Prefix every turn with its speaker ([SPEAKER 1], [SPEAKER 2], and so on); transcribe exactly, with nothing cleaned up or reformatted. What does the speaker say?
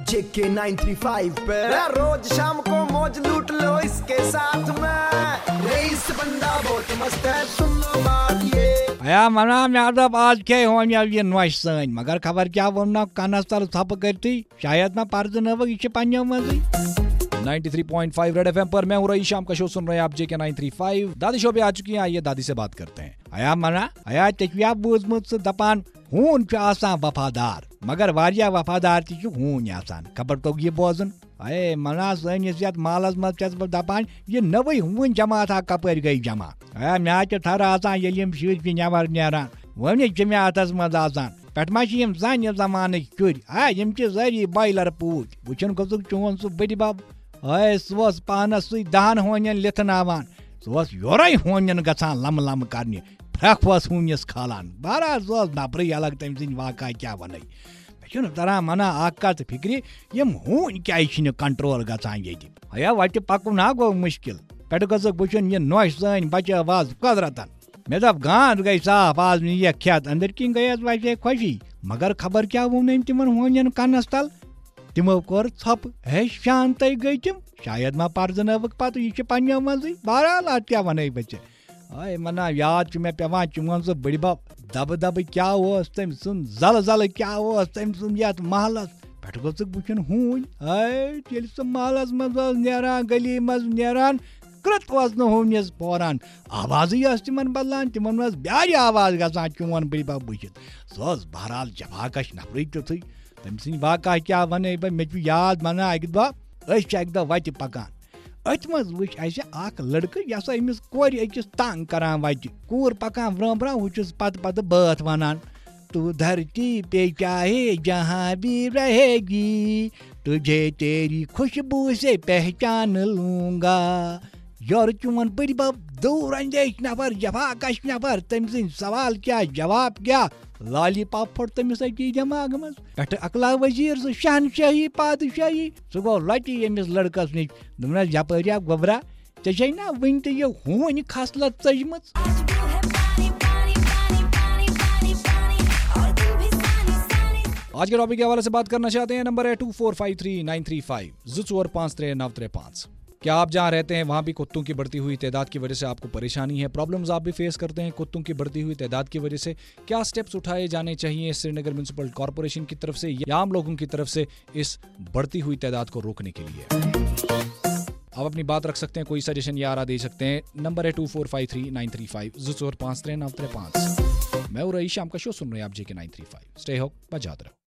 [SPEAKER 1] जेके nine three five पे रोज शाम को मौज लूट लो इसके साथ में। रईस बंदा बहुत मस्त है, सुन लो बात ये।
[SPEAKER 2] या मना मैं दप आज क्या हो ये नोश सन, मगर खबर क्या वोना कानस तल थप करती शायद मैं पर्द न वो ये पन्ने मजी।
[SPEAKER 3] Ninety three point five red FM पर मैं हूं रईस, शाम का शो सुन रहे हैं आप जेके नाइन थ्री फाइव। दादी शो पे आ चुकी हैं, आइए दादी से बात करते हैं।
[SPEAKER 2] आया मना आया तकविया बोझमुत दपान हून आसान वफादार, मगर वारिया वफादार ती हून आसान। खबर तो ये बोजन अये मना सनिस यत मालस मज दपान ये नवै हून जमात कपर गई जमा। आया मे थर आसान यम शीज नवर नेरान वन जमातस मज आसान पे मा जन जमान शुर आ यम सारी बॉयलर पूछ वुचन गोसुक चोन सह बड़ बब अय सह पानस सु दहन होन लिथनावान सह योरे होन गसान लम लम करने फ्रख हूनिस खालान। बहरहाल सह नफर अलग तम सद वाक़ा क्या वन मे तरान मना अत फिक्र यम हून क्या कंट्रोल गसान ये अया वत पकुन हा गो मुश्किल पे गोसुक बुचन यह नोश सन बचे वाज कुदरतन। मे दप गांद गई साफ आज ये खेत अंदर किन गई वैसे खुशी, मगर खबर क्या वोन तिमन होन कनस तल तिमो कोर थप हे शांत गई तिम शायद मा पर्जनवक पत यह पन्ने मजी। बहरहाल अत क्या वन बचे आय मना याद मे पेवान चुन सह बड़ बब दब दब क्या तम सुन जल जल क्या तम सुन यथ महलस पे गोसुक बुचन हून आय सह महलस मज नेरान गली मज नेरान कृत हूनिस पोरान आवाज तिमन बदलान तिमन मज ब्यार आवाज गसान चोन बड़ बब बुझित सह बहरहाल जवाकश नफर तुथ तम सद वाक़ा क्या वन मे याद मना अक दह अक दह वत पकान अत मज वुच अख लड़कि यस अमिस कोर अकिस तंग करान वत कूर पकान ब्रोह ब्रोह वुचस पत पत बात वनान तू धरती पे चाहे जहाँ भी रहेगी तुझे तेरी खुशबू से पहचान लूंगा। योर चुन बड़ बब दूर अंदेश नफर जवाकश नफर तम सद सवाल क्या जवाब क्या लाली पाप फोट तमिस अटी दिमाग मज पे अकला वजीर सह शहनशाही पादशाही सह गो लटी यमिस लड़कस नश दोपन यपरिया गोबरा ऐ ना वन तो यह हून खसलत चजम।
[SPEAKER 3] आज के टॉपिक के हवाले से बात करना चाहते हैं, नंबर है two four five three nine three five जो चौर पाँच त्रे नौ त्रे पाँच। क्या आप जहाँ रहते हैं वहाँ भी कुत्तों की बढ़ती हुई तादाद की वजह से आपको परेशानी है, प्रॉब्लम्स आप भी फेस करते हैं कुत्तों की बढ़ती हुई तादाद की वजह से? क्या स्टेप्स उठाए जाने चाहिए श्रीनगर म्युनिसिपल कॉर्पोरेशन की तरफ से या आम लोगों की तरफ से इस बढ़ती हुई तादाद को रोकने के लिए? आप अपनी बात रख सकते हैं, कोई सजेशन या आरा दे सकते हैं। नंबर है two four five three nine three five जो चौर पाँच त्रे नौ त्रे पाँच। मैं हूं रईस, शाम का शो सुन रहे हैं आप JK nine three five. Stay hope बजाते रहो।